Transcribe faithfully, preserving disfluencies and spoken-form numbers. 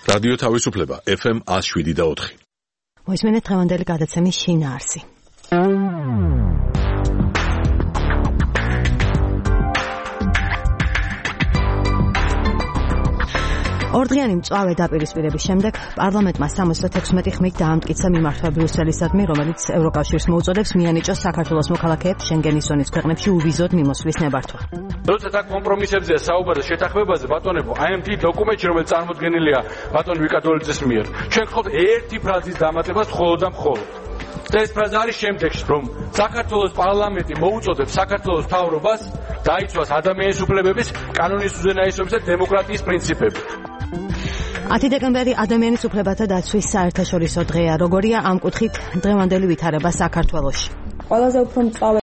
რადიო თავისუფლება F M one oh seven და four. მოისმენთ დღევანდელი გადაცემის შინაარსი. ორდღიანი მწვავე დაპირისპირების შემდეგ პარლამენტმა სამოცდათექვსმეტი ხმით დაამტკიცა მიმართვა ბრიუსელისადმი, რომელიც ევროკავშირს მოუწოდებს მიანიჭოს საქართველოს მოქალაქეებს შენგენის ზონის ქვეყნებში უვიზოდ მიმოსვლის ნებართვა. როდესაც აქ კომპრომისებზეა საუბარი შეთანხმებაზე, ბატონებო, აი ამ დიდ დოკუმენტში, რომელიც წარმოდგენილია ბატონ ვიკადოლიძის მიერ, ჩვენ გხოთ ერთი ფრაზის დამატებას მხოლოდ და მხოლოდ. ეს ფრაზა არის შემდეგში, რომ საქართველოს პარლამენტი მოუწოდებს საქართველოს მთავრობას დაიცვას ადამიანის უფლებების, კანონის უზენაესობის და დემოკრატიის პრინციპები. ათი დეკემბერი ადამიანის უფლებათა დაცვის საერთაშორისო დღეა. როგორია ამ კუთხით დღევანდელი ვითარება საქართველოში? ყველაზე უფრო მწვავე